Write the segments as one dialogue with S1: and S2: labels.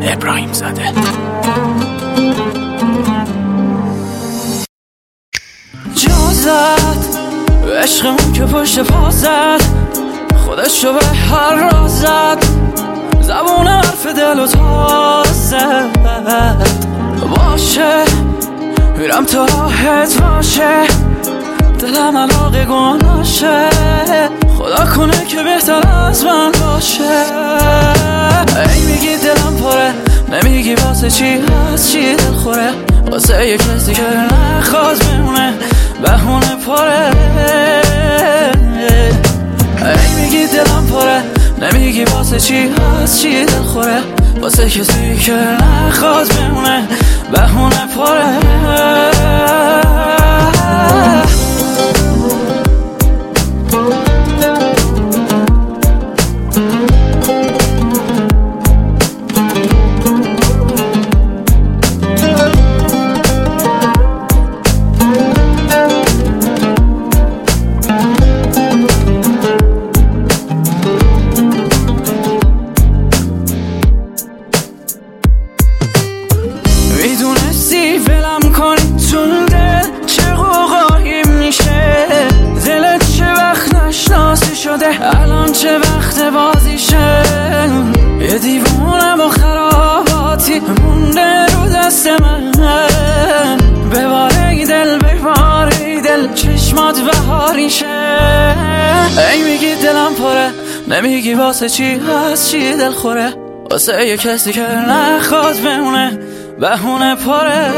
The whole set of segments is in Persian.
S1: ابراهیم زاده.
S2: جا زد عشقمون که پشت پا زد، خودشو به هر راز زد، زبون حرف دل و تازد. باشه میرم تا راحت باشه، دلم علاقه گناشه، خدا کنه که بهتر از من باشه. ای میگی دلم پره، نمیگی واسه چی هست چی دل خوره، واسه یه کسی که نخواد بمونه بهونه پره. ای میگی دلم پره، نمیگی واسه چی هست چی دل خوره، واسه کسی که نخواد بمونه بهونه پره. میدونستی ولم کنی تو دل چه قوقایی میشه، دلت چه وقت نشناسی شده الان چه وقت بازیشه. یه دیوونه با خراباتی مونده رو دست من، بباره دل بباره دل چشمات بهاریشه. ای میگی دلم پره، نمیگی واسه چی هست چی دل خوره، واسه یه کسی که نخواد بمونه بهونه پره.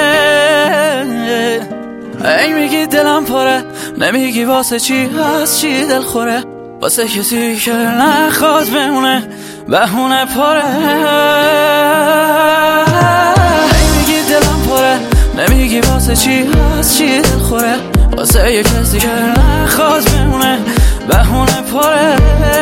S2: ای میگی دلم پره، نمیگی واسه چی هست چی دل خوره، واسه کسی که نخواد بمونه بهونه پره. ای میگی دلم پره، نمیگی واسه چی هست چی دل خوره، واسه یه کسی که نخواد بمونه بهونه پره.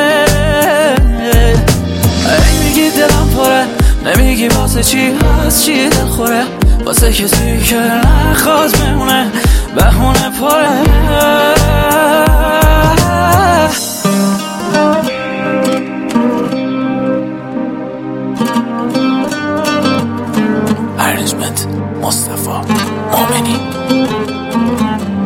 S2: ای میگی دلم پره، نمیگی واسه چی هست چی دل خوره، واسه کسی که نخواد بمونه بهونه پره.
S1: ارنجمنت مصطفی مومنی.